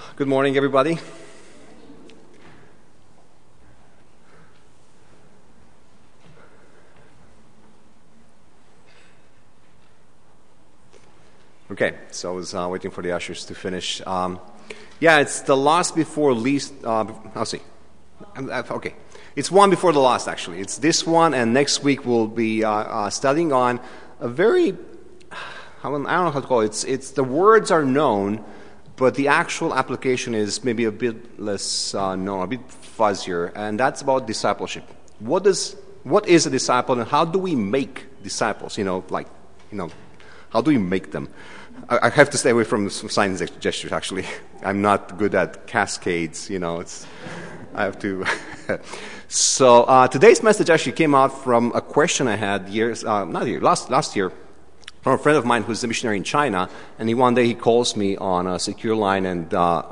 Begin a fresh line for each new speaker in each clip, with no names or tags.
Good morning, everybody. Okay, so I was waiting for the ushers to finish. It's the last before least. I'll see. Okay, it's one before the last. Actually, it's this one, and next week we'll be studying on a very. I don't know how to call it. It's the words are known, but the actual application is maybe a bit less known, a bit fuzzier, and that's about discipleship. What is a disciple, and how do we make disciples? How do we make them? I have to stay away from some signs and gestures, actually. I'm not good at cascades, I have to. So today's message actually came out from a question I had last year, from a friend of mine who's a missionary in China, and one day he calls me on a secure line, and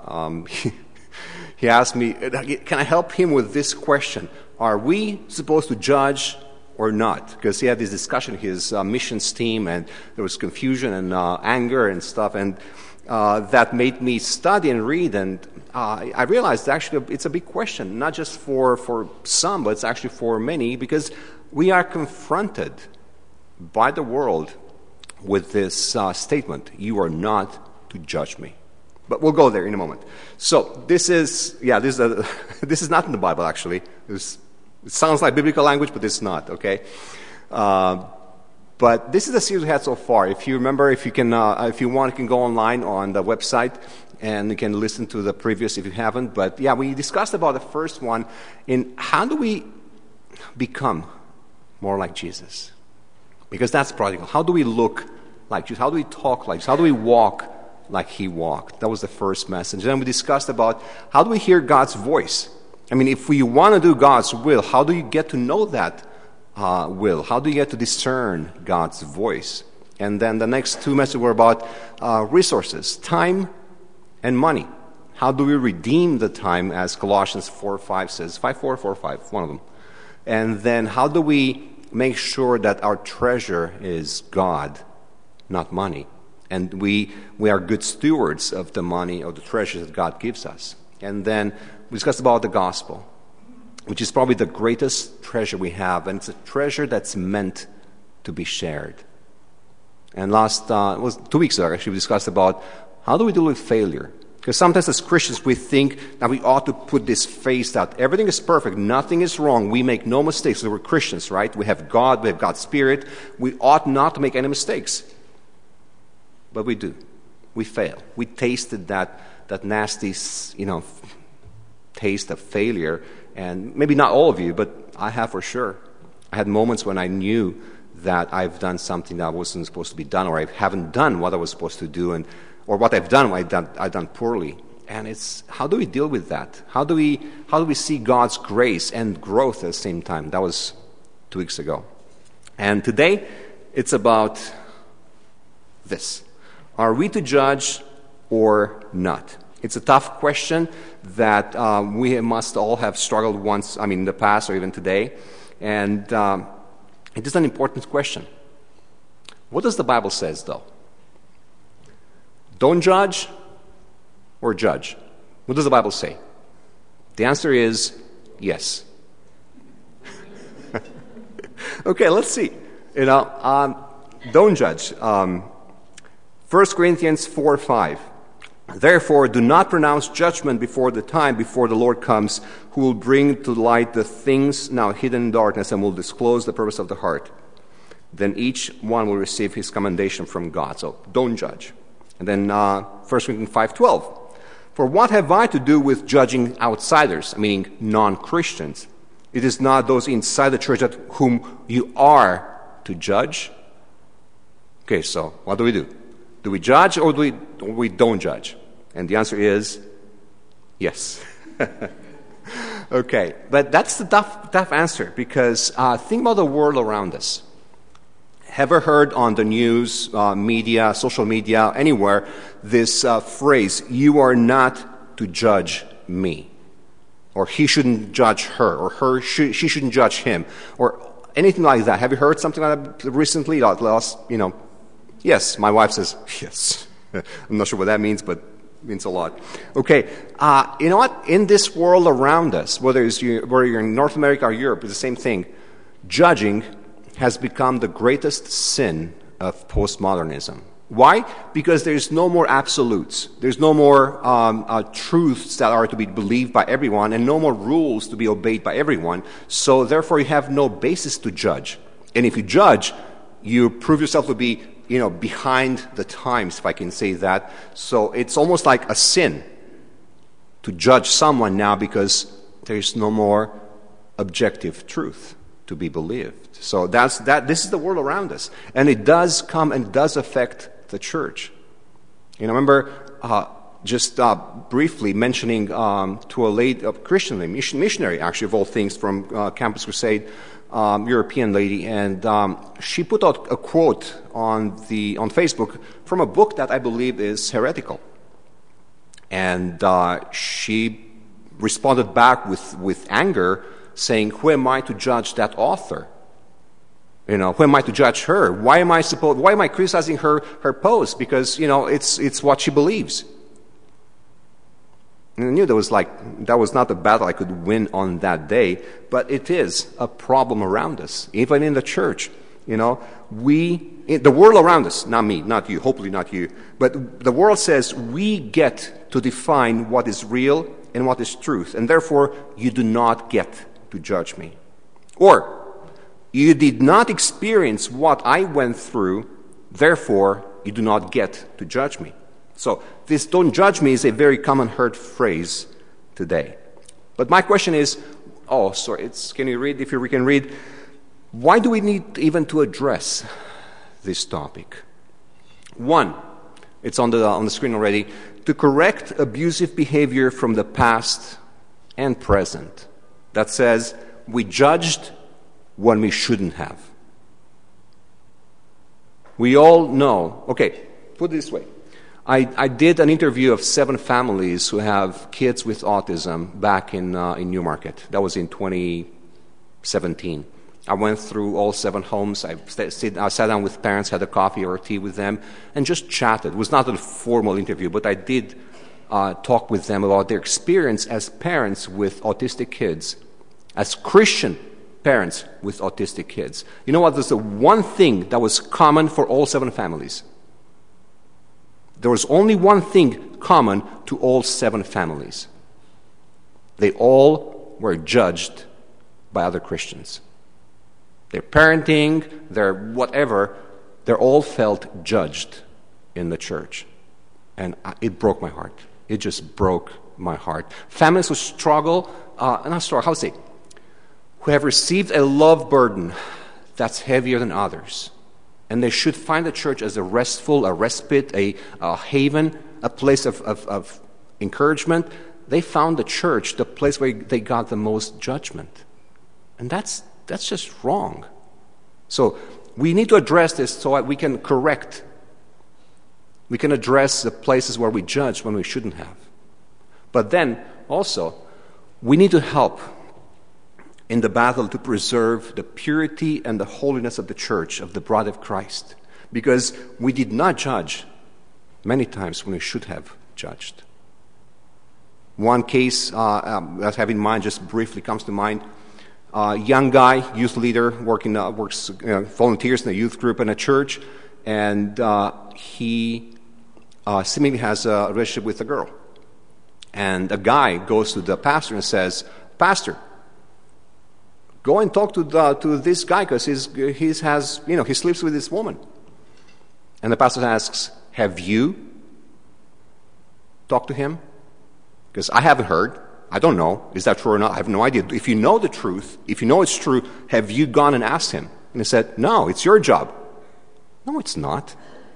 he asked me, can I help him with this question? Are we supposed to judge or not? Because he had this discussion with his missions team, and there was confusion and anger and stuff, and that made me study and read, and I realized actually it's a big question, not just for some, but it's actually for many, because we are confronted by the world with this statement, you are not to judge me. But we'll go there in a moment. So this is not in the Bible, actually. It sounds like biblical language, but it's not, okay? But this is the series we had so far. If you remember, if you want, you can go online on the website, and you can listen to the previous if you haven't. But we discussed about the first one in how do we become more like Jesus? Because that's practical. How do we look like Jesus? How do we talk like Jesus? How do we walk like He walked? That was the first message. Then we discussed about how do we hear God's voice? I mean, if we want to do God's will, how do you get to know that will? How do you get to discern God's voice? And then the next two messages were about resources, time and money. How do we redeem the time, as Colossians 4:5 says? 5:4, 4:5, one of them. And then how do we make sure that our treasure is God, not money? And we are good stewards of the money, of the treasure that God gives us. And then we discussed about the gospel, which is probably the greatest treasure we have, and it's a treasure that's meant to be shared. And it was 2 weeks ago, actually, we discussed about how do we deal with failure? Because sometimes as Christians we think that we ought to put this face out. Everything is perfect. Nothing is wrong. We make no mistakes. So we're Christians, right? We have God. We have God's Spirit. We ought not to make any mistakes. But we do. We fail. We tasted that nasty, taste of failure. And maybe not all of you, but I have for sure. I had moments when I knew that I've done something that wasn't supposed to be done, or I haven't done what I was supposed to do, or what I've done, I've done poorly. And it's how do we deal with that? How do we see God's grace and growth at the same time? That was 2 weeks ago. And today, it's about this. Are we to judge or not? It's a tough question that we must all have struggled once, in the past or even today. And it is an important question. What does the Bible says, though? Don't judge or judge? What does the Bible say? The answer is yes. Okay, let's see. Don't judge. 1 Corinthians 4:5. Therefore, do not pronounce judgment before the time, before the Lord comes, who will bring to light the things now hidden in darkness and will disclose the purpose of the heart. Then each one will receive his commendation from God. So don't judge. And then 1 Corinthians 5:12. For what have I to do with judging outsiders, meaning non-Christians? It is not those inside the church whom you are to judge. Okay, so what do? Do we judge or we don't judge? And the answer is yes. Okay, but that's the tough answer, because think about the world around us. Ever heard on the news, media, social media, anywhere, this phrase, you are not to judge me? Or he shouldn't judge her, or she shouldn't judge him, or anything like that. Have you heard something like that recently? Yes, my wife says yes. I'm not sure what that means, but means a lot. Okay, you know what? In this world around us, whether you're in North America or Europe, it's the same thing. Judging has become the greatest sin of postmodernism. Why? Because there's no more absolutes. There's no more truths that are to be believed by everyone, and no more rules to be obeyed by everyone. So therefore, you have no basis to judge. And if you judge, you prove yourself to be, behind the times, if I can say that. So it's almost like a sin to judge someone now because there's no more objective truth to be believed. So this is the world around us. And it does come and does affect the church. I remember just briefly mentioning to a lady, a Christian missionary, actually, of all things, from Campus Crusade, European lady, and she put out a quote on Facebook from a book that I believe is heretical. And she responded back with anger, saying, "Who am I to judge that author? Who am I to judge her? Why am I criticizing her post? Because, it's what she believes." And I knew that was not a battle I could win on that day, but it is a problem around us, even in the church. The world around us, not me, not you, hopefully not you, but the world says we get to define what is real and what is truth, and therefore you do not get to judge me. Or, you did not experience what I went through, therefore you do not get to judge me. So this "don't judge me" is a very common heard phrase today. But my question is, can you read, if you can read, why do we need even to address this topic? One, it's on the screen already, to correct abusive behavior from the past and present. That says, we judged when we shouldn't have. We all know, put it this way. I did an interview of 7 families who have kids with autism back in Newmarket. That was in 2017. I went through all 7 homes. I sat down with parents, had a coffee or tea with them, and just chatted. It was not a formal interview, but I did talk with them about their experience as parents with autistic kids, as Christian parents with autistic kids. You know what? There's the one thing that was common for all 7 families. There was only one thing common to all 7 families. They all were judged by other Christians. Their parenting, their whatever, they all felt judged in the church. And it broke my heart. It just broke my heart. Families who who have received a love burden that's heavier than others. And they should find the church as a respite, a haven, a place of encouragement. They found the church the place where they got the most judgment. And that's just wrong. So we need to address this so that we can correct. We can address the places where we judge when we shouldn't have. But then also, we need to help in the battle to preserve the purity and the holiness of the church, of the bride of Christ, because we did not judge many times when we should have judged. One case that I have in mind just briefly comes to mind. Young guy, youth leader, volunteers in a youth group in a church, and he seemingly has a relationship with a girl. And a guy goes to the pastor and says, "Pastor, go and talk to this guy because he sleeps with this woman." And the pastor asks, "Have you talked to him? Because I haven't heard. I don't know. Is that true or not? I have no idea. If you know the truth, if you know it's true, have you gone and asked him?" And he said, "No, it's your job." No, it's not.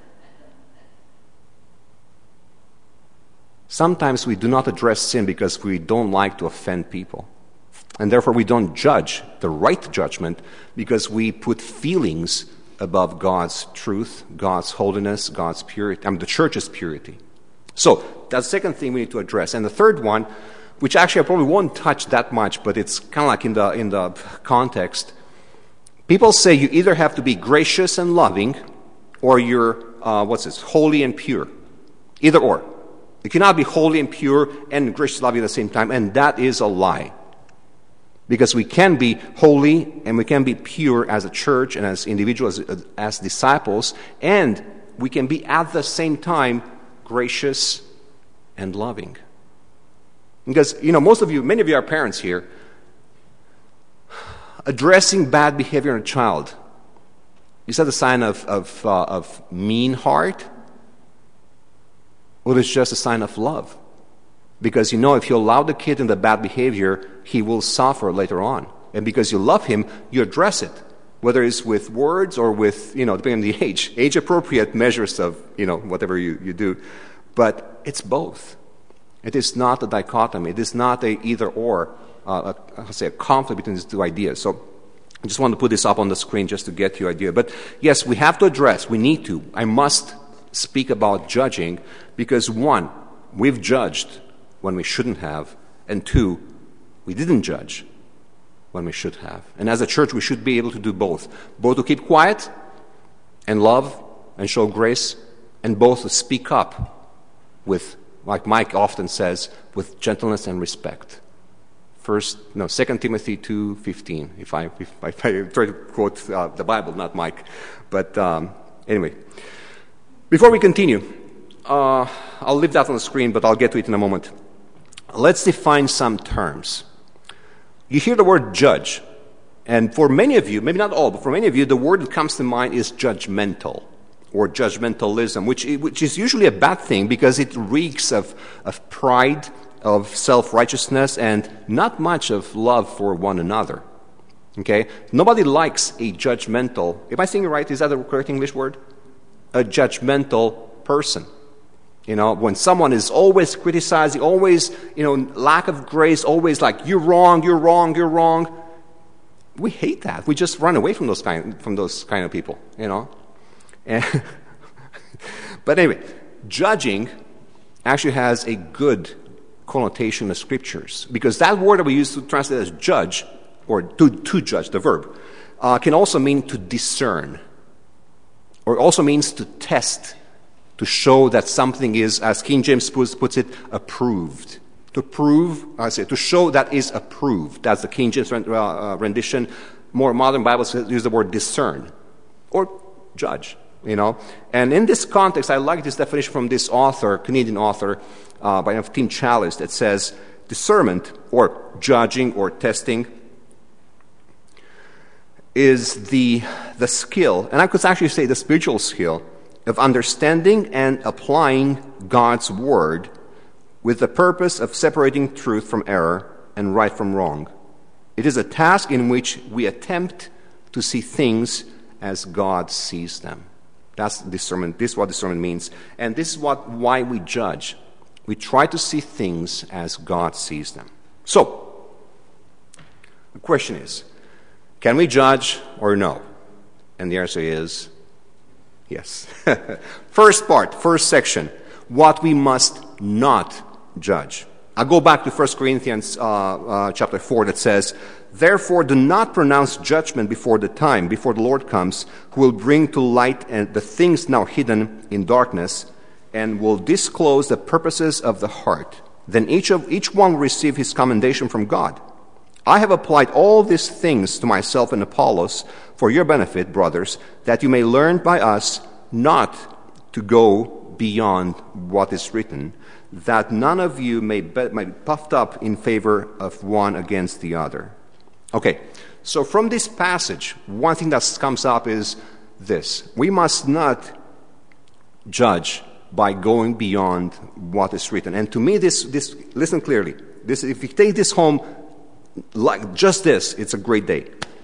Sometimes we do not address sin because we don't like to offend people. And therefore we don't judge the right judgment because we put feelings above God's truth, God's holiness, God's purity, the church's purity. So that's the second thing we need to address. And the third one, which actually I probably won't touch that much, but it's kind of like in the context. People say you either have to be gracious and loving, or you're holy and pure. Either or. You cannot be holy and pure and gracious loving at the same time, and that is a lie. Because we can be holy and we can be pure as a church and as individuals, as disciples, and we can be at the same time gracious and loving. Because, many of you are parents here. Addressing bad behavior in a child, is that a sign of mean heart? Or is it just a sign of love? Because if you allow the kid in the bad behavior, he will suffer later on. And because you love him, you address it. Whether it's with words or with, depending on the age-appropriate measures of, whatever you do. But it's both. It is not a dichotomy. It is not a either-or, a conflict between these two ideas. So I just want to put this up on the screen just to get your idea. But yes, we have to address, we need to. I must speak about judging because, one, we've judged when we shouldn't have, and two, we didn't judge when we should have. And as a church, we should be able to do both to keep quiet and love and show grace, and both to speak up with, like Mike often says, with gentleness and respect. 2 Timothy 2:15, if I try to quote the Bible, not Mike. But anyway, before we continue, I'll leave that on the screen, but I'll get to it in a moment. Let's define some terms. You hear the word judge, and for many of you, maybe not all, but for many of you, the word that comes to mind is judgmental or judgmentalism, which is usually a bad thing because it reeks of pride, of self-righteousness, and not much of love for one another. Okay? Nobody likes a judgmental, am I saying it right? Is that the correct English word? A judgmental person. When someone is always criticizing, always, lack of grace, always like, you're wrong, you're wrong, you're wrong. We hate that. We just run away from those kind of people, And but anyway, judging actually has a good connotation in the Scriptures, because that word that we use to translate as judge, or to judge, the verb, can also mean to discern, or it also means to test, to show that something is, as King James puts it, approved. To show that is approved. That's the King James rendition. More modern Bibles use the word discern or judge. And in this context, I like this definition from this author, Canadian author, by the name of Tim Challies, that says discernment or judging or testing is the skill, and I could actually say the spiritual skill, of understanding and applying God's Word with the purpose of separating truth from error and right from wrong. It is a task in which we attempt to see things as God sees them. That's discernment. This is what discernment means. And this is why we judge. We try to see things as God sees them. So, the question is, can we judge or no? And the answer is yes. First section, what we must not judge. I'll go back to 1 Corinthians chapter 4 that says, therefore do not pronounce judgment before the Lord comes, who will bring to light the things now hidden in darkness, and will disclose the purposes of the heart. Then each one will receive his commendation from God. I have applied all these things to myself and Apollos for your benefit, brothers, that you may learn by us not to go beyond what is written, that none of you may be puffed up in favor of one against the other. Okay, so from this passage, one thing that comes up is this. We must not judge by going beyond what is written. And to me, this listen clearly. If you take this home like just this, it's a great day.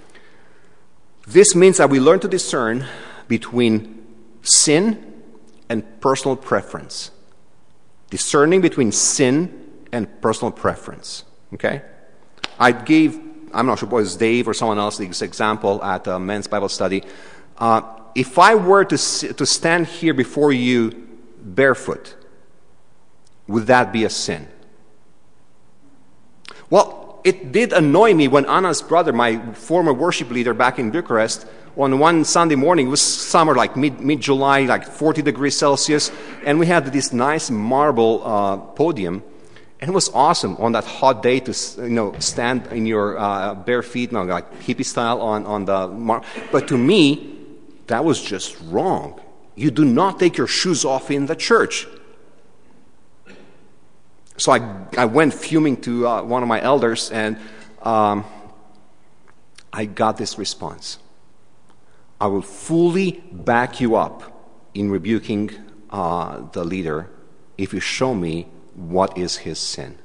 This means that we learn to discern between sin and personal preference. Discerning between sin and personal preference. Okay? I'm not sure if it was Dave or someone else, this example at a men's Bible study. If I were to stand here before you barefoot, would that be a sin? Well, it did annoy me when Anna's brother, my former worship leader back in Bucharest, on one Sunday morning, it was summer, like mid-July, like 40 degrees Celsius, and we had this nice marble podium, and it was awesome on that hot day to stand in your bare feet, like hippie style on the marble. But to me, that was just wrong. You do not take your shoes off in the church. So I went fuming to one of my elders, and I got this response. I will fully back you up in rebuking the leader if you show me what is his sin.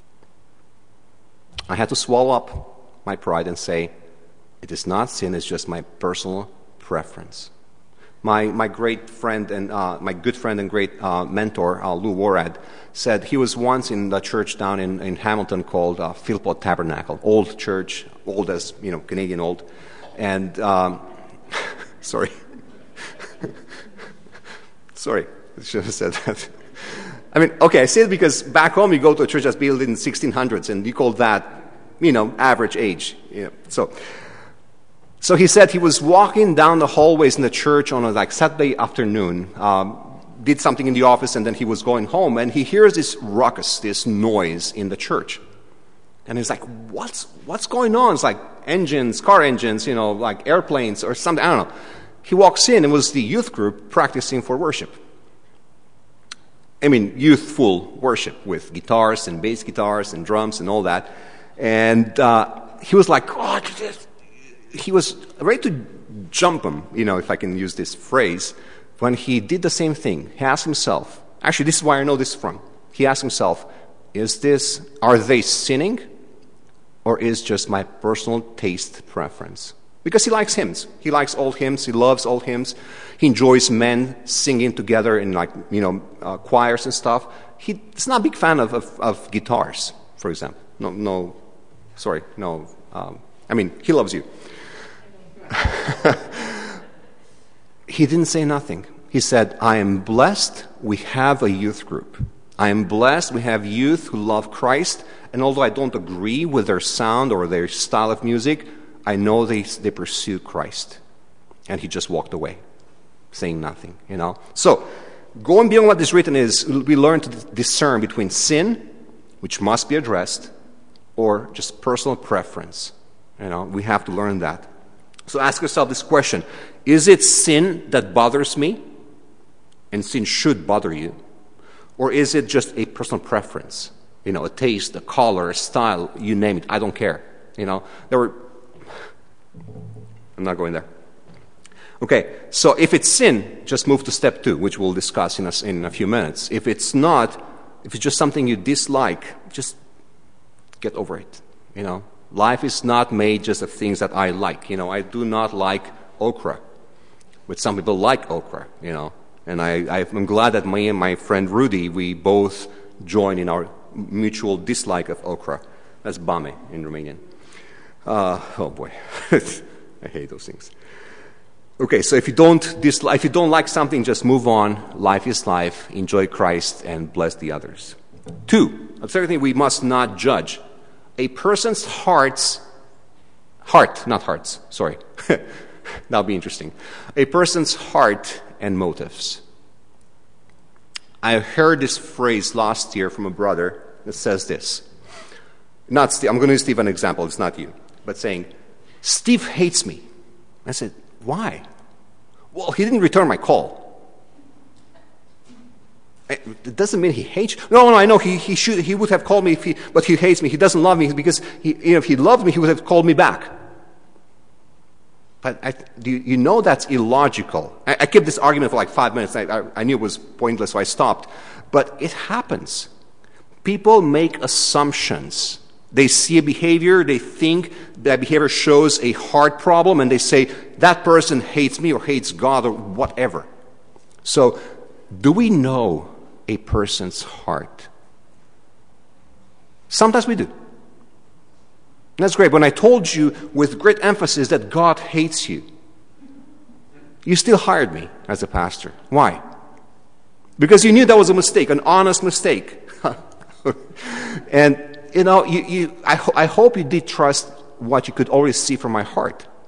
I had to swallow up my pride and say, it is not sin, it's just my personal preference. My great friend and my good friend and great mentor, Lou Warad, said he was once in the church down in Hamilton called Philpott Tabernacle, old church, old as Canadian old, and sorry, I should have said that. I mean, okay, I say it because back home you go to a church that's built in the 1600s, and you call that, average age. So he said he was walking down the hallways in the church on a Saturday afternoon, did something in the office, and then he was going home, and he hears this ruckus, this noise in the church. And he's like, what's going on? It's like engines, car engines, like airplanes or something, I don't know. He walks in, and it was the youth group practicing for worship. I mean, youthful worship with guitars and bass guitars and drums and all that. And he was like, he was ready to jump him, if I can use this phrase, when he did the same thing. He asked himself, actually, this is why I know this from. He asked himself, are they sinning, or is just my personal taste preference? Because he likes hymns. He likes old hymns. He loves old hymns. He enjoys men singing together in choirs and stuff. He's not a big fan of guitars, for example. I mean, he loves you. He didn't say nothing. He said, I am blessed we have a youth group. I am blessed we have youth who love Christ, and although I don't agree with their sound or their style of music, I know they pursue Christ. And he just walked away, saying nothing, So, going beyond what is written is, we learn to discern between sin, which must be addressed, or just personal preference. We have to learn that. So ask yourself this question. Is it sin that bothers me? And sin should bother you. Or is it just a personal preference? A taste, a color, a style, you name it. I don't care. I'm not going there. Okay, so if it's sin, just move to step 2, which we'll discuss in a few minutes. If it's not, if it's just something you dislike, just get over it. Life is not made just of things that I like. I do not like okra, but some people like okra, And I'm glad that me and my friend Rudy, we both join in our mutual dislike of okra. That's bame in Romanian. Oh boy, I hate those things. Okay, so if you don't like something, just move on. Life is life. Enjoy Christ and bless the others. 2, the second thing we must not judge. A person's that'll be interesting. A person's heart and motives. I heard this phrase last year from a brother that says this. I'm going to use Steve an example, it's not you, but saying, Steve hates me. I said, why? Well, he didn't return my call. It doesn't mean he hates you. No, I know he would have called me but he hates me. He doesn't love me because if he loved me, he would have called me back. But that's illogical. I kept this argument for like 5 minutes. I knew it was pointless, so I stopped. But it happens. People make assumptions. They see a behavior, they think that behavior shows a heart problem, and they say, that person hates me or hates God or whatever. So, do we know a person's heart? Sometimes we do. And that's great. When I told you with great emphasis that God hates you, you still hired me as a pastor. Why? Because you knew that was a mistake, an honest mistake. And, I hope you did trust what you could always see from my heart.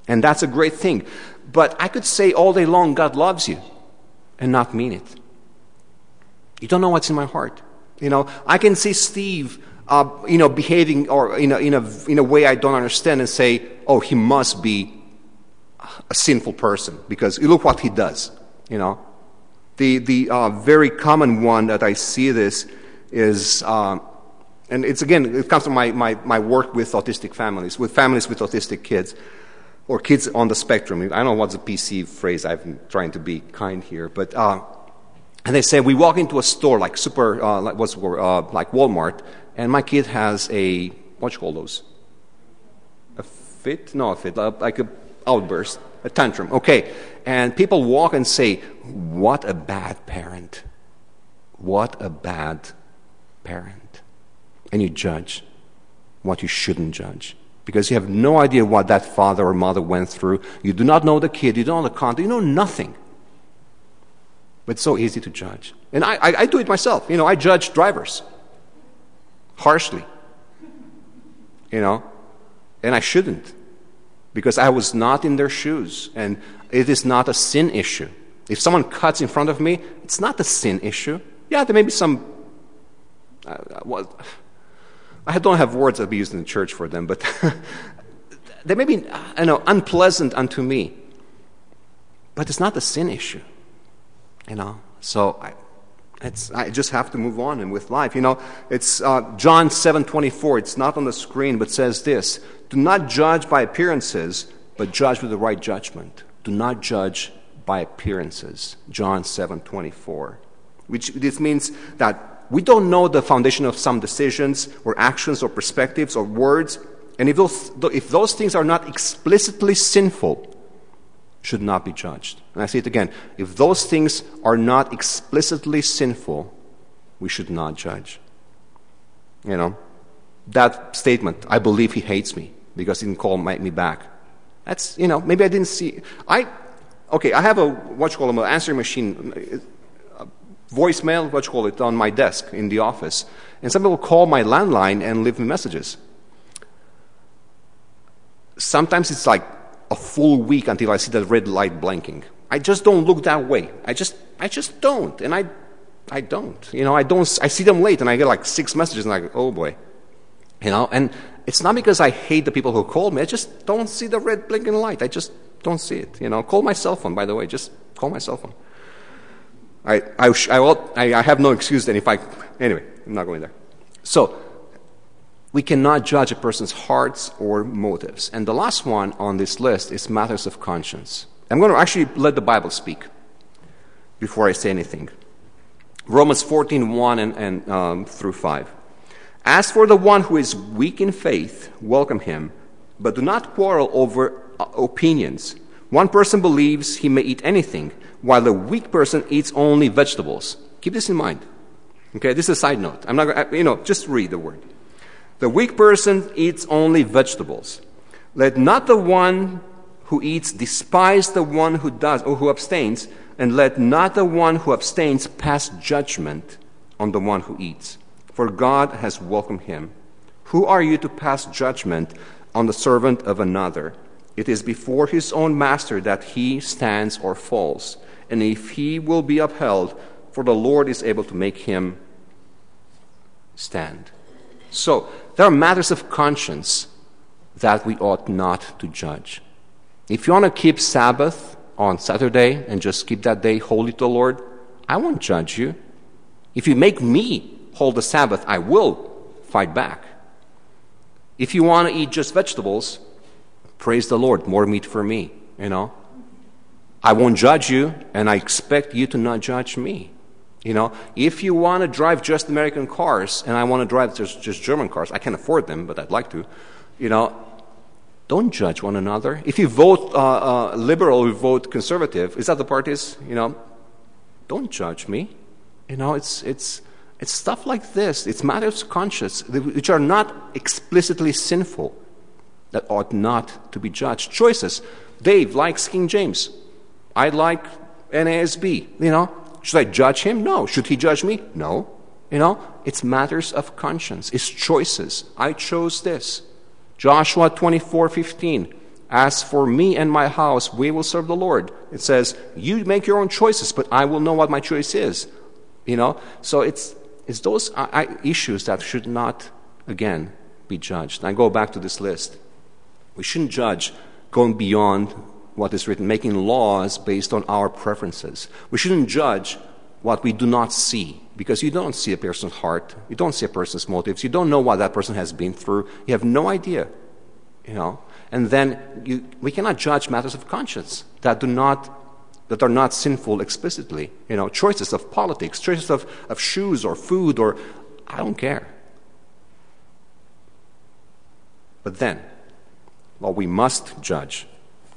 And that's a great thing. But I could say all day long, God loves you, and not mean it. You don't know what's in my heart. I can see Steve, behaving or in a way I don't understand and say, oh, he must be a sinful person because look what he does. The very common one that I see this is, and it comes from my work with autistic families with autistic kids or kids on the spectrum. I don't know what's the PC phrase. I'm trying to be kind here, but and they say we walk into a store like like Walmart, and my kid has a what you call those? A fit? No, a fit. Like a outburst, a tantrum. Okay, and people walk and say, "What a bad parent! What a bad parent!" And you judge what you shouldn't judge because you have no idea what that father or mother went through. You do not know the kid. You don't know the content. You know nothing. But it's so easy to judge. And I do it myself. I judge drivers harshly. And I shouldn't because I was not in their shoes. And it is not a sin issue. If someone cuts in front of me, it's not a sin issue. Yeah, there may be some... I don't have words that be used in the church for them, but they may be unpleasant unto me. But it's not a sin issue. So I just have to move on and with life. It's John 7:24. It's not on the screen, but says this: "Do not judge by appearances, but judge with the right judgment." Do not judge by appearances. John 7:24. This means that we don't know the foundation of some decisions or actions or perspectives or words, and if those things are not explicitly sinful, should not be judged. And I say it again. If those things are not explicitly sinful, we should not judge. That statement, I believe he hates me because he didn't call me back. That's, maybe I didn't see. I have an answering machine, voicemail, on my desk in the office. And some people call my landline and leave me messages. Sometimes it's like a full week until I see that red light blinking. I just don't look that way. I just don't. And I don't. I see them late and I get like 6 messages and I go, oh boy. And it's not because I hate the people who called me. I just don't see the red blinking light. I just don't see it. Call my cell phone, by the way. Just call my cell phone. I have no excuse then anyway, I'm not going there. So, we cannot judge a person's hearts or motives. And the last one on this list is matters of conscience. I'm going to actually let the Bible speak before I say anything. Romans 14:1 and through 5. "As for the one who is weak in faith, welcome him, but do not quarrel over opinions. One person believes he may eat anything, while the weak person eats only vegetables." Keep this in mind. Okay, this is a side note. I'm not going to, just read the word. "The weak person eats only vegetables. Let not the one who eats despise the one who does or who abstains, and let not the one who abstains pass judgment on the one who eats. For God has welcomed him. Who are you to pass judgment on the servant of another? It is before his own master that he stands or falls. And if he will be upheld, for the Lord is able to make him stand." So, there are matters of conscience that we ought not to judge. If you want to keep Sabbath on Saturday and just keep that day holy to the Lord, I won't judge you. If you make me hold the Sabbath, I will fight back. If you want to eat just vegetables, praise the Lord, more meat for me, I won't judge you, and I expect you to not judge me. If you want to drive just American cars, and I want to drive just German cars, I can't afford them, but I'd like to, don't judge one another. If you vote liberal or vote conservative, is that the parties? Don't judge me. It's stuff like this. It's matters of conscience, which are not explicitly sinful, that ought not to be judged. Choices. Dave likes King James. I like NASB. Should I judge him? No. Should he judge me? No. It's matters of conscience. It's choices. I chose this. Joshua 24:15. As for me and my house, we will serve the Lord. It says, you make your own choices, but I will know what my choice is. So it's those issues that should not, again, be judged. I go back to this list. We shouldn't judge going beyond what is written, making laws based on our preferences. We shouldn't judge what we do not see, because you don't see a person's heart. You don't see a person's motives. You don't know what that person has been through. You have no idea, And then we cannot judge matters of conscience that are not sinful explicitly. Choices of politics, choices of shoes or food, or I don't care. But then, we must judge.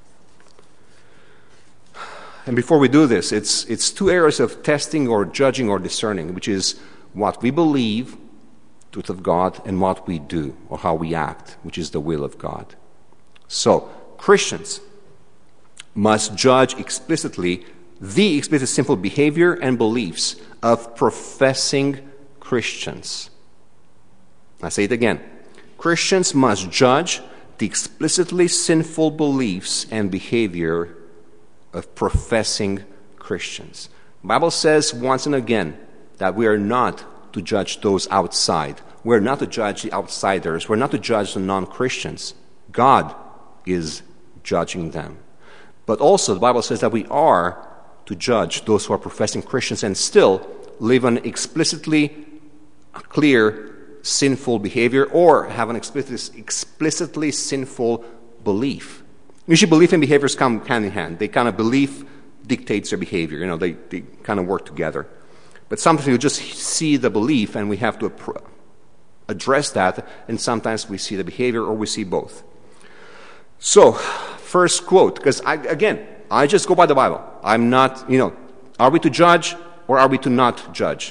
And before we do this, it's two areas of testing or judging or discerning, which is what we believe, truth of God, and what we do or how we act, which is the will of God. So, Christians must judge explicitly the explicit sinful behavior and beliefs of professing Christians. I say it again. Christians must judge the explicitly sinful beliefs and behavior of professing Christians. The Bible says once and again that we are not to judge those outside. We're not to judge the outsiders. We're not to judge the non-Christians. God is judging them. But also the Bible says that we are to judge those who are professing Christians and still live an explicitly clear sinful behavior or have an explicitly sinful belief. Usually belief and behaviors come hand in hand. Belief dictates their behavior. They kind of work together. But sometimes we just see the belief and we have to address that, and sometimes we see the behavior or we see both. So, first quote, because I just go by the Bible. I'm not, are we to judge or are we to not judge?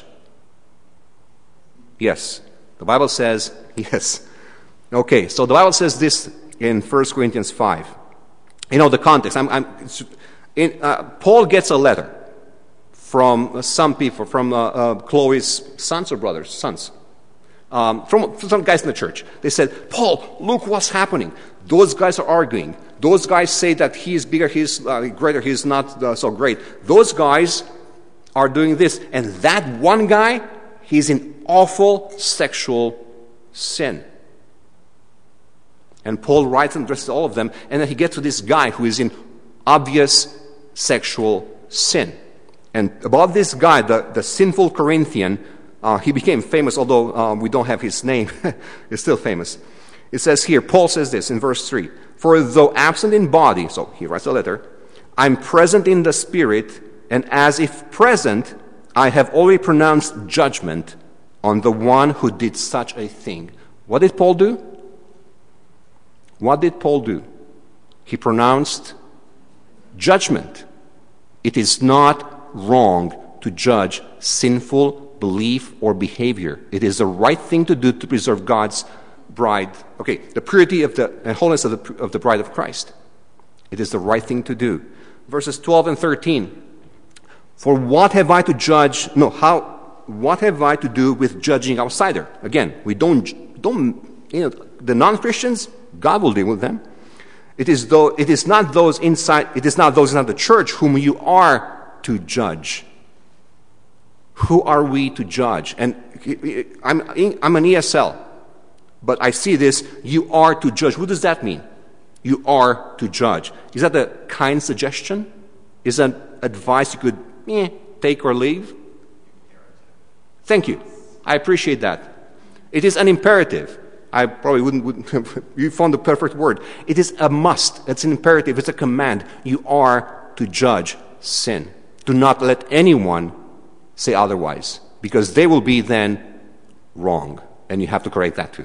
Yes. The Bible says yes. Okay, so the Bible says this in 1 Corinthians 5. The context. Paul gets a letter from some people, from Chloe's sons or brothers, sons, from some guys in the church. They said, Paul, look what's happening. Those guys are arguing. Those guys say that he is bigger, he's greater, he's not so great. Those guys are doing this. And that one guy, he's in awful sexual sin. And Paul writes and addresses all of them, and then he gets to this guy who is in obvious sexual sin. And about this guy, the sinful Corinthian, he became famous, although we don't have his name. He's still famous. It says here, Paul says this in verse 3, "For though absent in body," so he writes a letter, "I'm present in the spirit, and as if present, I have already pronounced judgment on the one who did such a thing." What did Paul do? What did Paul do? He pronounced judgment. It is not wrong to judge sinful belief or behavior. It is the right thing to do to preserve God's bride. Okay, the purity and holiness of the bride of Christ. It is the right thing to do. Verses 12 and 13. "For what have I to judge? What have I to do with judging outsider?" Again, we don't. The non-Christians, God will deal with them. It is not those inside the church whom you are to judge. Who are we to judge? And I'm an ESL, but I see this. You are to judge. What does that mean? You are to judge. Is that a kind suggestion? Is that advice you could take or leave? Thank you. I appreciate that. It is an imperative. I probably wouldn't you found the perfect word. It is a must. It's an imperative. It's a command. You are to judge sin. Do not let anyone say otherwise, because they will be then wrong, and you have to correct that too.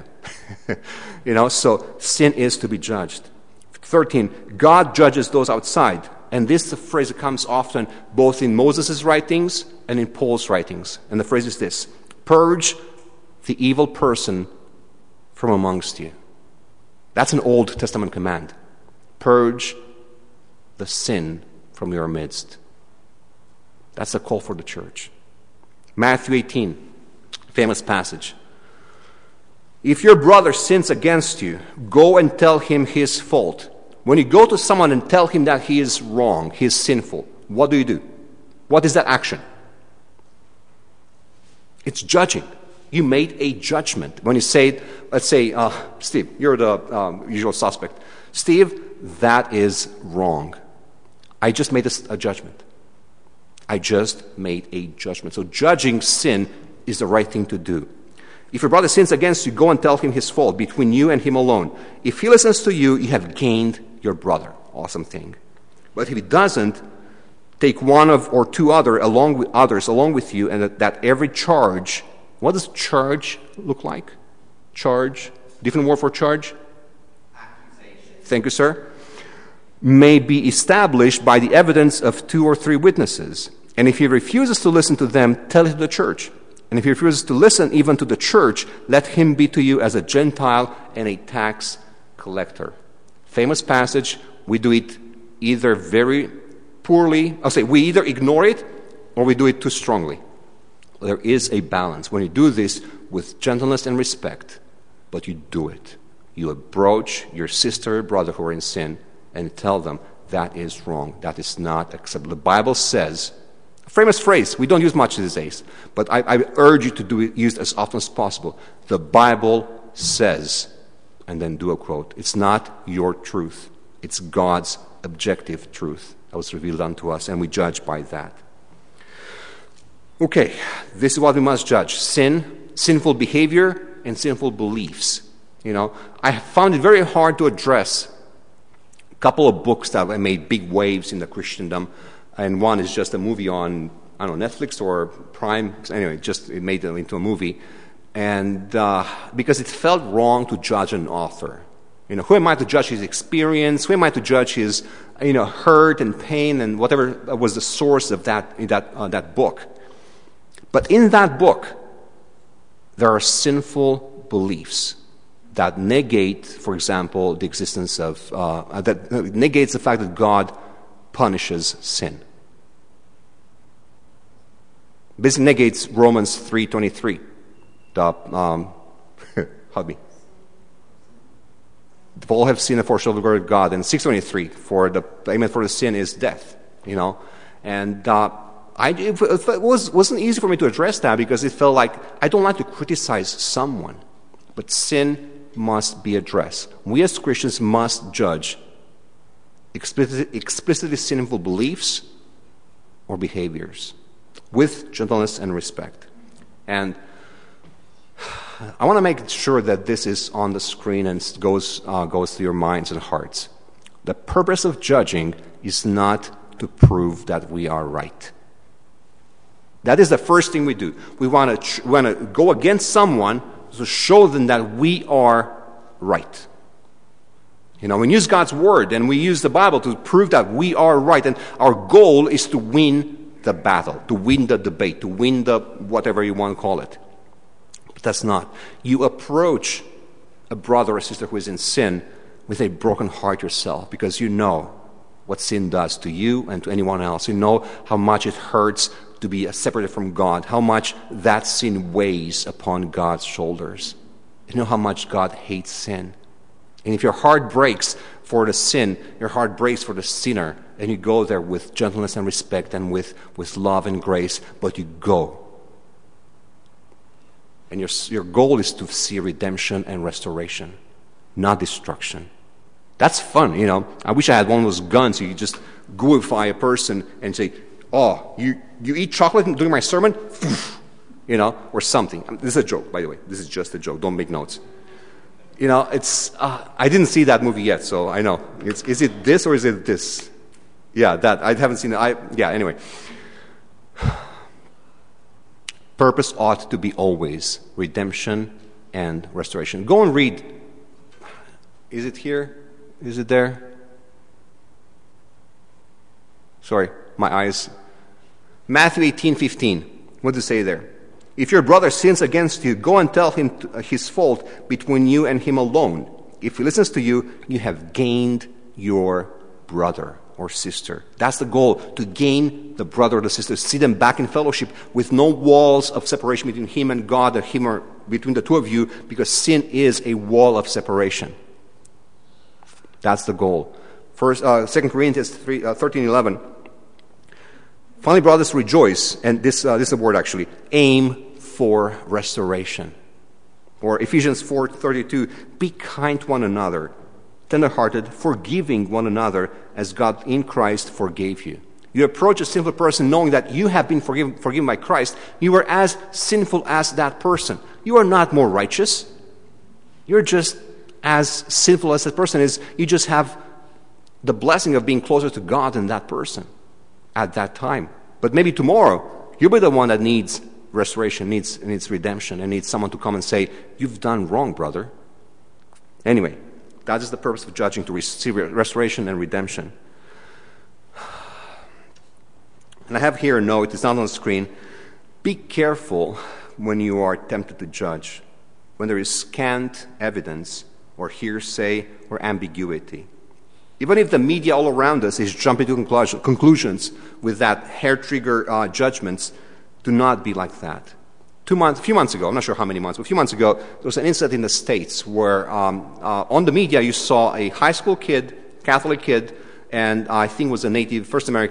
So sin is to be judged. 13, God judges those outside. And this is a phrase that comes often both in Moses' writings and in Paul's writings. And the phrase is this: purge the evil person from amongst you. That's an Old Testament command. Purge the sin from your midst. That's a call for the church. Matthew 18, famous passage. "If your brother sins against you, go and tell him his fault When you go to someone and tell him that he is wrong, he is sinful, what do? What is that action? It's judging. You made a judgment. When you say, let's say, Steve, you're the usual suspect. Steve, that is wrong. I just made a judgment. I just made a judgment. So judging sin is the right thing to do. If your brother sins against you, go and tell him his fault between you and him alone. If he listens to you, you have gained your brother. Awesome thing. But if he doesn't, take one or two others along with you, and that every charge. What does charge look like? Charge. Different word for charge? Accusation. Thank you, sir. May be established by the evidence of 2 or 3 witnesses. And if he refuses to listen to them, tell it to the church. And if he refuses to listen even to the church, let him be to you as a Gentile and a tax collector. Famous passage. We do it either very poorly. We either ignore it or we do it too strongly. There is a balance. When you do this with gentleness and respect, but you do it. You approach your sister or brother who are in sin and tell them that is wrong. That is not acceptable. The Bible says, a famous phrase, we don't use much these days, but I urge you to use it as often as possible. The Bible says, and then do a quote. It's not your truth. It's God's objective truth that was revealed unto us, and we judge by that. Okay, this is what we must judge. Sin, sinful behavior, and sinful beliefs. I found it very hard to address a couple of books that have made big waves in the Christendom, and one is just a movie on, Netflix or Prime. Anyway, it made it into a movie, and because it felt wrong to judge an author. Who am I to judge his experience? Who am I to judge his, hurt and pain and whatever was the source of that book? But in that book, there are sinful beliefs that negate, for example, the existence of, that negates the fact that God punishes sin. Basically negates Romans 3:23. Help me. All have sinned and fall short of the glory of God. And 6:23, for the payment for the sin is death. And it wasn't easy for me to address that because it felt like I don't like to criticize someone, but sin must be addressed. We as Christians must judge explicitly sinful beliefs or behaviors with gentleness and respect. And I want to make sure that this is on the screen and goes to your minds and hearts. The purpose of judging is not to prove that we are right. That is the first thing we do. We want to go against someone to show them that we are right. We use God's Word and we use the Bible to prove that we are right. And our goal is to win the battle, to win the debate, to win the whatever you want to call it. But that's not. You approach a brother or sister who is in sin with a broken heart yourself because you know what sin does to you and to anyone else. You know how much it hurts to be separated from God, how much that sin weighs upon God's shoulders. You know how much God hates sin. And if your heart breaks for the sin, your heart breaks for the sinner, and you go there with gentleness and respect and with love and grace, but you go. And your goal is to see redemption and restoration, not destruction. That's fun, I wish I had one of those guns. You just gooify a person and say, "Oh, you eat chocolate during my sermon?" Or something. This is a joke, by the way. This is just a joke. Don't make notes. It's. I didn't see that movie yet, so I know. Is it this or is it this? Yeah, that I haven't seen it. Anyway. Purpose ought to be always redemption and restoration. Go and read. Is it here? Is it there? Sorry, my eyes. Matthew 18:15. What does it say there? If your brother sins against you, go and tell him his fault between you and him alone. If he listens to you, you have gained your brother or sister. That's the goal, to gain the brother or the sister, see them back in fellowship with no walls of separation between him and God or him or between the two of you, because sin is a wall of separation. That's the goal. 2 Corinthians 13:11. Finally, brothers, rejoice, and this is the word actually, aim for restoration. Or Ephesians 4:32, be kind to one another, tender-hearted, forgiving one another as God in Christ forgave you. You approach a sinful person knowing that you have been forgiven by Christ. You are as sinful as that person. You are not more righteous. You're just as sinful as that person is. You just have the blessing of being closer to God than that person at that time. But maybe tomorrow, you'll be the one that needs restoration, needs redemption, and needs someone to come and say, you've done wrong, brother. Anyway, that is the purpose of judging, to receive restoration and redemption. And I have here a note, it's not on the screen. Be careful when you are tempted to judge, when there is scant evidence or hearsay or ambiguity. Even if the media all around us is jumping to conclusions with that hair-trigger judgments, do not be like that. A few months ago, I'm not sure how many months, but a few months ago, there was an incident in the States where on the media you saw a high school kid, Catholic kid, and I think was a native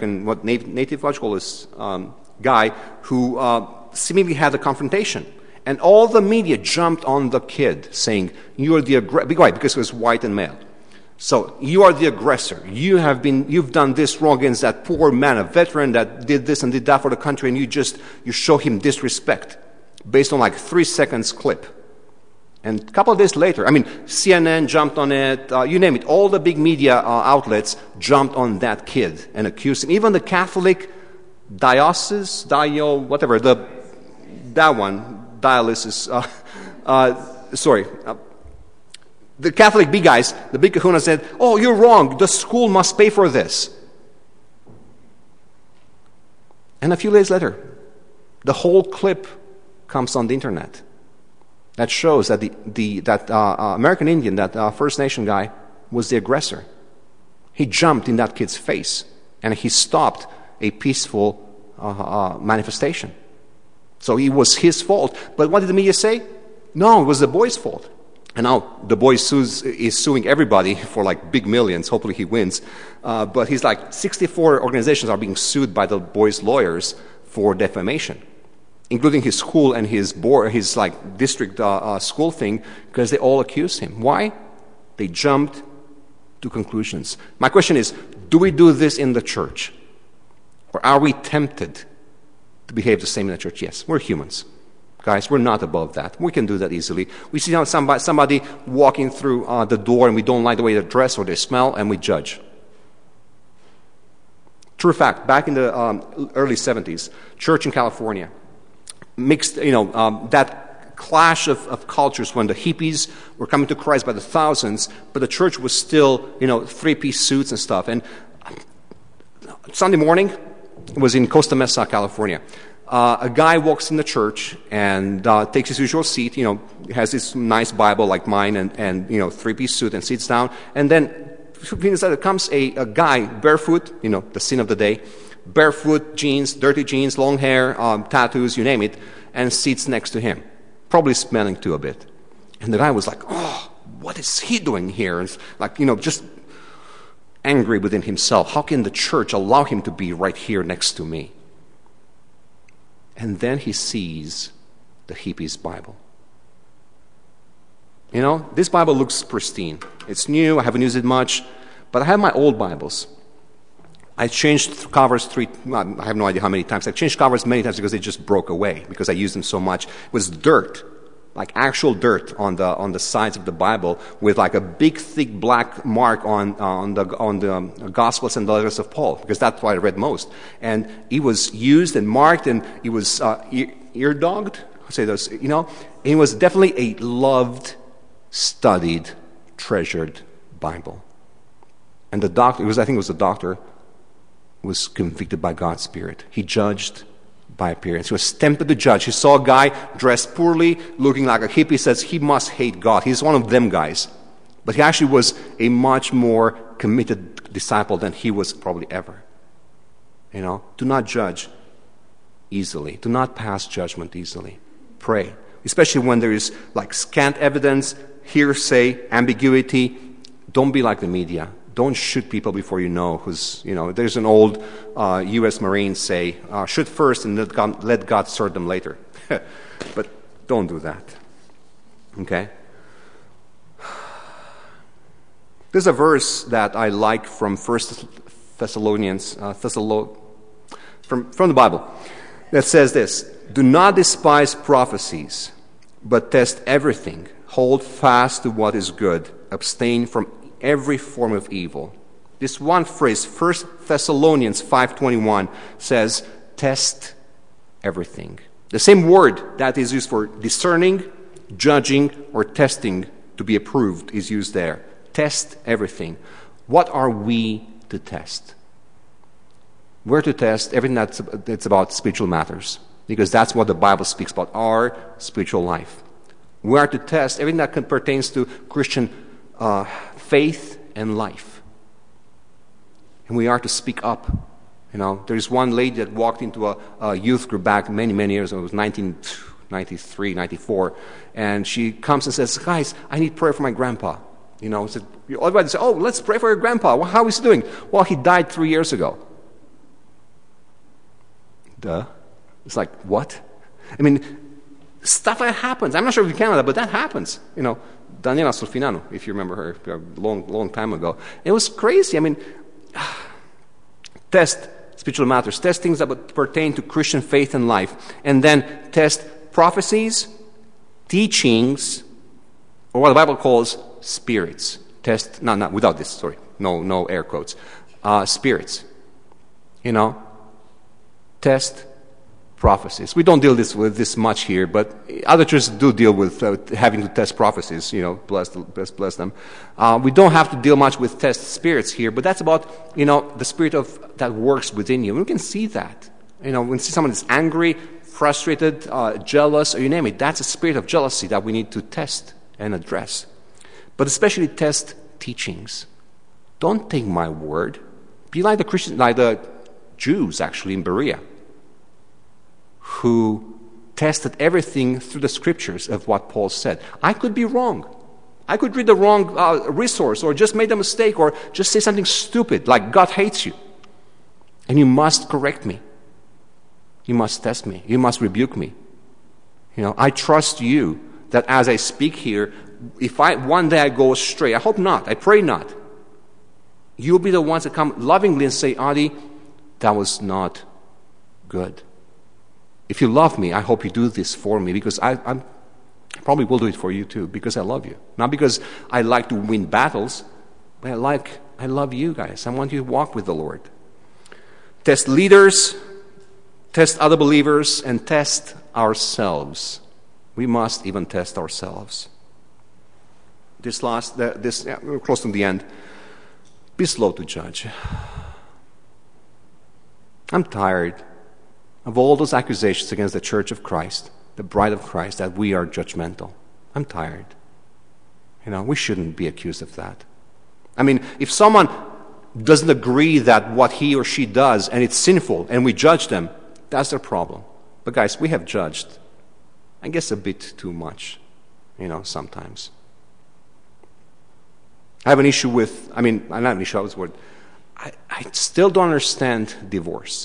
guy who seemingly had a confrontation. And all the media jumped on the kid, saying, "You are the aggressor," because he was white and male. So you are the aggressor. You've done this wrong against that poor man, a veteran that did this and did that for the country, and you show him disrespect based on like 3 seconds clip. And a couple of days later, CNN jumped on it, you name it, all the big media outlets jumped on that kid and accused him. Even the Catholic diocese, the Catholic big guys, the big kahuna said, "Oh, you're wrong, the school must pay for this." And a few days later, the whole clip comes on the internet. That shows that that American Indian, that First Nation guy, was the aggressor. He jumped in that kid's face, and he stopped a peaceful manifestation. So it was his fault. But what did the media say? No, it was the boy's fault. And now the boy is suing everybody for like big millions. Hopefully he wins. But he's like 64 organizations are being sued by the boy's lawyers for defamation, including his school and his board, his like district school thing, because they all accused him. Why? They jumped to conclusions. My question is, do we do this in the church? Or are we tempted to behave the same in the church? Yes, we're humans. Guys, we're not above that. We can do that easily. We see somebody walking through the door and we don't like the way they dress or they smell, and we judge. True fact, back in the early 70s, church in California, mixed, that clash of cultures when the hippies were coming to Christ by the thousands, but the church was still, three-piece suits and stuff. And Sunday morning, it was in Costa Mesa, California. A guy walks in the church and takes his usual seat, has this nice Bible like mine and three-piece suit, and sits down. And then comes a guy barefoot, the sin of the day, barefoot, jeans, dirty jeans, long hair, tattoos, you name it, and sits next to him, probably smelling too a bit. And the guy was like, "Oh, what is he doing here?" And like, just angry within himself. How can the church allow him to be right here next to me? And then he sees the hippie's Bible. This Bible looks pristine. It's new, I haven't used it much, but I have my old Bibles. I changed covers I have no idea how many times. I changed covers many times because they just broke away, because I used them so much. It was dirt, like actual dirt on the sides of the Bible, with like a big, thick black mark on the Gospels and the letters of Paul, because that's what I read most. And it was used and marked, and it was ear-dogged. Say those, It was definitely a loved, studied, treasured Bible. And the doctor, I think it was the doctor, was convicted by God's Spirit. He judged by appearance. He was tempted to judge. He saw a guy dressed poorly, looking like a hippie, says he must hate God. He's one of them guys. But he actually was a much more committed disciple than he was probably ever. Do not judge easily. Do not pass judgment easily. Pray. Especially when there is like scant evidence, hearsay, ambiguity. Don't be like the media. Don't shoot people before you know who's, there's an old U.S. Marine say, shoot first and let God sort them later. But don't do that. Okay? There's a verse that I like from 1 Thessalonians, from the Bible, that says this: do not despise prophecies, but test everything. Hold fast to what is good. Abstain from every form of evil. This one phrase, 1 Thessalonians 5:21, says, test everything. The same word that is used for discerning, judging, or testing to be approved is used there. Test everything. What are we to test? We're to test everything that's about spiritual matters, because that's what the Bible speaks about, our spiritual life. We are to test everything that pertains to Christian faith and life. And we are to speak up. There's one lady that walked into a youth group back many, many years ago. It was 1993, 94. And she comes and says, guys, I need prayer for my grandpa. Said, everybody say, oh, let's pray for your grandpa. Well, how is he doing? Well, he died 3 years ago. Duh. It's like, what? I mean, stuff that happens. I'm not sure if in Canada, but that happens. Daniela Solfinano, if you remember her, a long time ago. It was crazy. I mean, test spiritual matters. Test things that pertain to Christian faith and life. And then test prophecies, teachings, or what the Bible calls spirits. Test, no, without this, sorry. No air quotes. Spirits. Test prophecies. We don't deal with this much here, but other churches do deal with having to test prophecies. Bless them. We don't have to deal much with test spirits here, but that's about the spirit that works within you. We can see that. When we see someone that's angry, frustrated, jealous, or you name it, that's a spirit of jealousy that we need to test and address. But especially test teachings. Don't take my word. Be like the Jews actually in Berea, who tested everything through the scriptures of what Paul said. I could be wrong. I could read the wrong resource, or just made a mistake, or just say something stupid like God hates you. And you must correct me. You must test me. You must rebuke me. I trust you that as I speak here, if one day I go astray, I hope not, I pray not, you'll be the ones that come lovingly and say, Adi, that was not good. If you love me, I hope you do this for me, because I probably will do it for you too, because I love you. Not because I like to win battles, but I love you guys. I want you to walk with the Lord. Test leaders, test other believers, and test ourselves. We must even test ourselves. We're close to the end. Be slow to judge. I'm tired of all those accusations against the Church of Christ, the bride of Christ, that we are judgmental. I'm tired. We shouldn't be accused of that. I mean, if someone doesn't agree that what he or she does and it's sinful and we judge them, that's their problem. But guys, we have judged, I guess, a bit too much, sometimes. I have an issue with, I don't have an issue, I still don't understand divorce.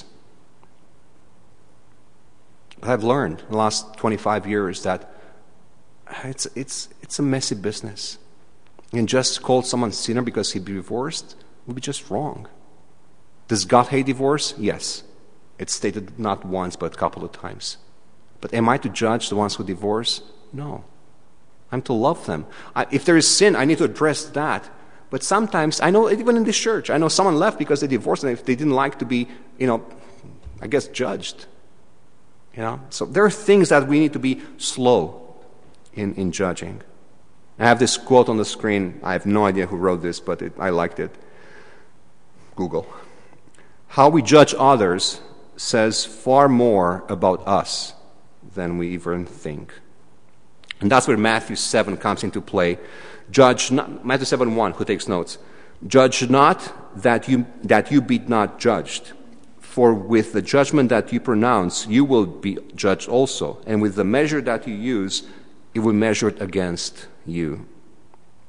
But I've learned in the last 25 years that it's a messy business. And just call someone sinner because he divorced would be just wrong. Does God hate divorce? Yes. It's stated not once but a couple of times. But am I to judge the ones who divorce? No. I'm to love them. If there is sin, I need to address that. But sometimes, I know even in this church, I know someone left because they divorced and they didn't like to be, judged. So there are things that we need to be slow in judging. I have this quote on the screen. I have no idea who wrote this, but I liked it. Google. How we judge others says far more about us than we even think. And that's where Matthew 7 comes into play. Judge not, Matthew 7:1, who takes notes. Judge not that you be not judged. For with the judgment that you pronounce, you will be judged also. And with the measure that you use, it will measure it against you.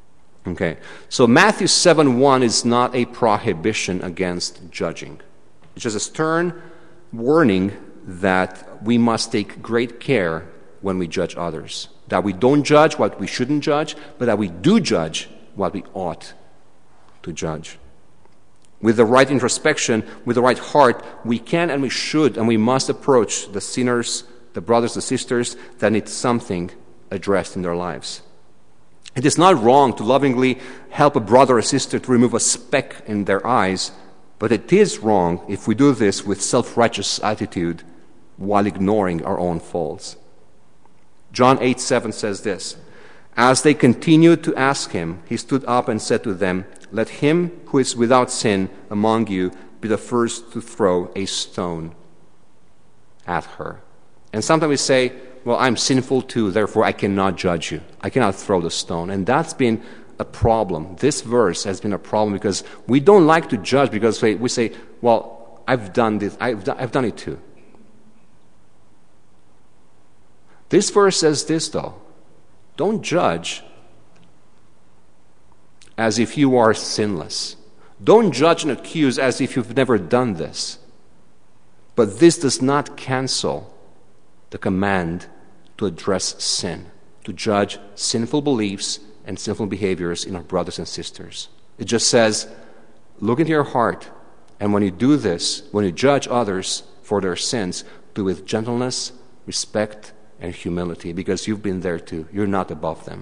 Okay, so Matthew 7:1 is not a prohibition against judging. It's just a stern warning that we must take great care when we judge others. That we don't judge what we shouldn't judge, but that we do judge what we ought to judge. With the right introspection, with the right heart, we can and we should and we must approach the sinners, the brothers and sisters that need something addressed in their lives. It is not wrong to lovingly help a brother or sister to remove a speck in their eyes, but it is wrong if we do this with self-righteous attitude while ignoring our own faults. John 8:7 says this, "As they continued to ask him, he stood up and said to them, 'Let him who is without sin among you be the first to throw a stone at her.'" And sometimes we say, well, I'm sinful too, therefore I cannot judge you. I cannot throw the stone. And that's been a problem. This verse has been a problem because we don't like to judge because we say, well, I've done this. I've done it too. This verse says this, though. Don't judge as if you are sinless. Don't judge and accuse as if you've never done this. But this does not cancel the command to address sin, to judge sinful beliefs and sinful behaviors in our brothers and sisters. It just says, look into your heart, and when you do this, when you judge others for their sins, do it with gentleness, respect, and humility, because you've been there too. You're not above them.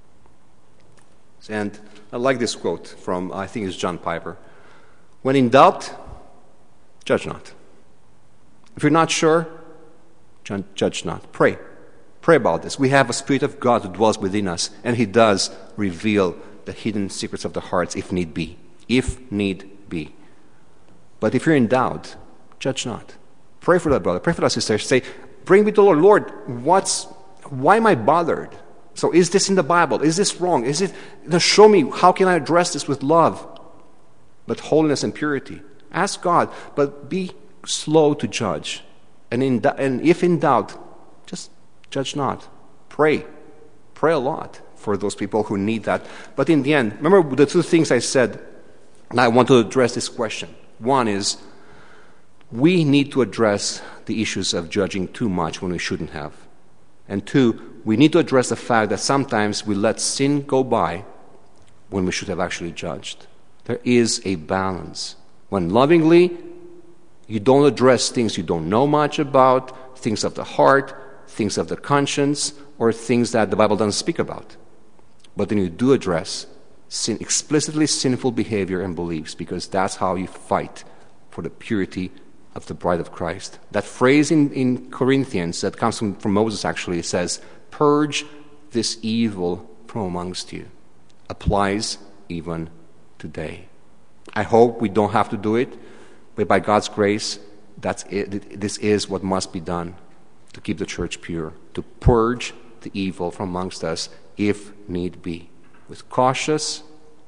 And I like this quote from, I think it's John Piper. When in doubt, judge not. If you're not sure, judge not. Pray. Pray about this. We have a Spirit of God who dwells within us, and He does reveal the hidden secrets of the hearts if need be. If need be. But if you're in doubt, judge not. Pray for that brother. Pray for that sister. Say, bring me to the Lord. Lord, why am I bothered? So is this in the Bible? Is this wrong? Is it? Show me, how can I address this with love, but holiness and purity? Ask God, but be slow to judge. And if in doubt, just judge not. Pray. Pray a lot for those people who need that. But in the end, remember the two things I said, and I want to address this question. One is, we need to address the issues of judging too much when we shouldn't have. And two, we need to address the fact that sometimes we let sin go by when we should have actually judged. There is a balance. When lovingly, you don't address things you don't know much about, things of the heart, things of the conscience, or things that the Bible doesn't speak about. But then you do address explicitly sinful behavior and beliefs, because that's how you fight for the purity of the bride of Christ. That phrase in Corinthians that comes from Moses actually says, purge this evil from amongst you. Applies even today. I hope we don't have to do it, but by God's grace, that's it. This is what must be done to keep the church pure, to purge the evil from amongst us if need be, with cautiousness,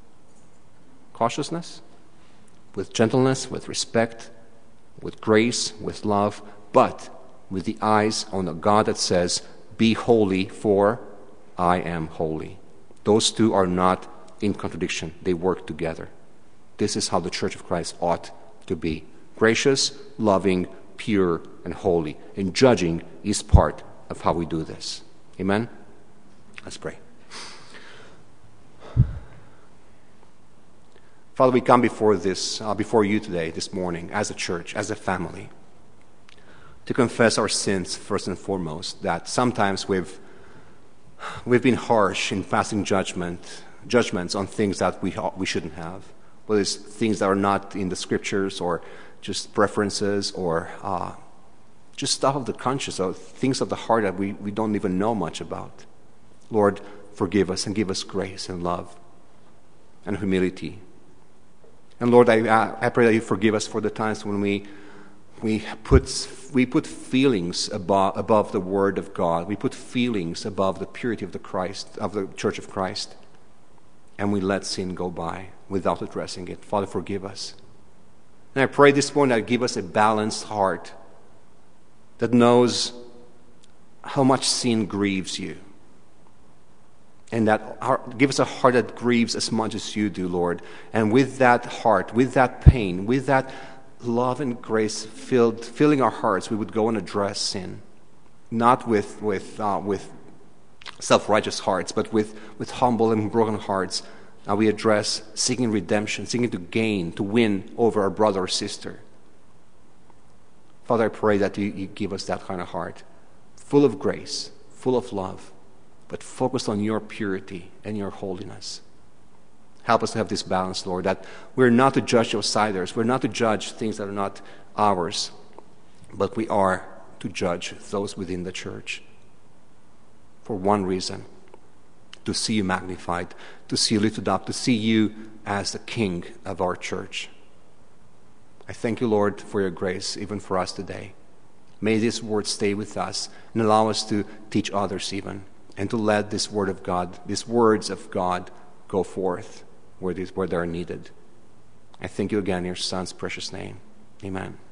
with gentleness, with respect, with grace, with love, but with the eyes on a God that says, be holy, for I am holy. Those two are not in contradiction. They work together. This is how the Church of Christ ought to be. Gracious, loving, pure, and holy. And judging is part of how we do this. Amen? Let's pray. Father, we come before you today, this morning, as a church, as a family, to confess our sins first and foremost. That sometimes we've been harsh in passing judgments on things that we shouldn't have, whether it's things that are not in the Scriptures, or just preferences, or just stuff of the conscience, or things of the heart that we don't even know much about. Lord, forgive us and give us grace and love and humility. And Lord, I pray that you forgive us for the times when we put feelings above the Word of God. We put feelings above the purity of the Church of Christ, and we let sin go by without addressing it. Father, forgive us. And I pray this morning that give us a balanced heart that knows how much sin grieves you. And give us a heart that grieves as much as you do, Lord. And with that heart, with that pain, with that love and grace filling our hearts, we would go and address sin. Not with self-righteous hearts, but with humble and broken hearts. We address seeking redemption, seeking to gain, to win over our brother or sister. Father, I pray that you give us that kind of heart, full of grace, full of love, but focused on your purity and your holiness. Help us to have this balance, Lord, that we're not to judge outsiders. We're not to judge things that are not ours, but we are to judge those within the church for one reason: to see you magnified, to see you lifted up, to see you as the King of our church. I thank you, Lord, for your grace, even for us today. May this word stay with us and allow us to teach others even, and to let this word of God, these words of God, go forth where they are needed. I thank you again in your Son's precious name. Amen.